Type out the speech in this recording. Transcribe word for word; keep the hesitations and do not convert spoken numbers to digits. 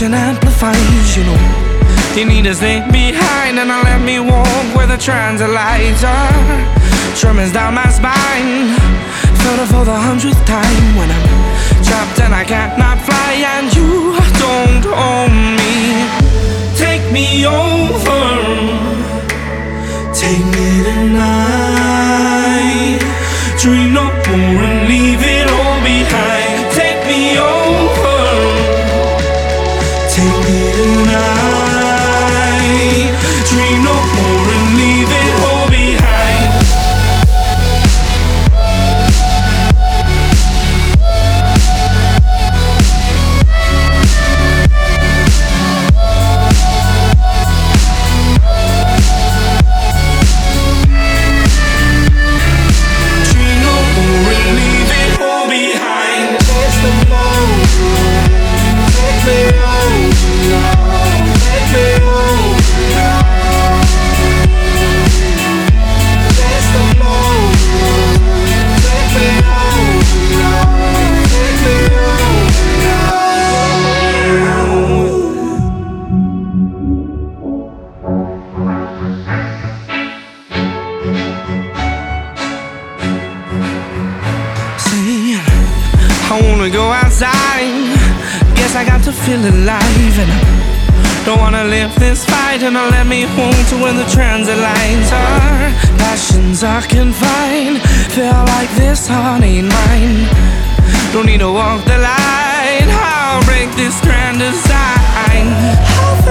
and amplifies, you know. You need to stay behind and let me walk where the transit lights are. Tremors down my spine, felt it for the hundredth time when I'm trapped and I cannot fly and you don't own me. Take me over, take me tonight. Dream no more and leave it all behind. Take me over, take me tonight. Dream no more and leave it all behind. Dream no more and leave it all behind. Taste the moment, take me home, take me home. Taste the moment, take me home, take me home. See, I wanna go outside. Guess I got to feel alive, and I don't wanna live this fight. And I'll let me home to where the transit lines are. Passions are confined. Feel like this heart ain't mine. Don't need to walk the line. I'll break this grand design.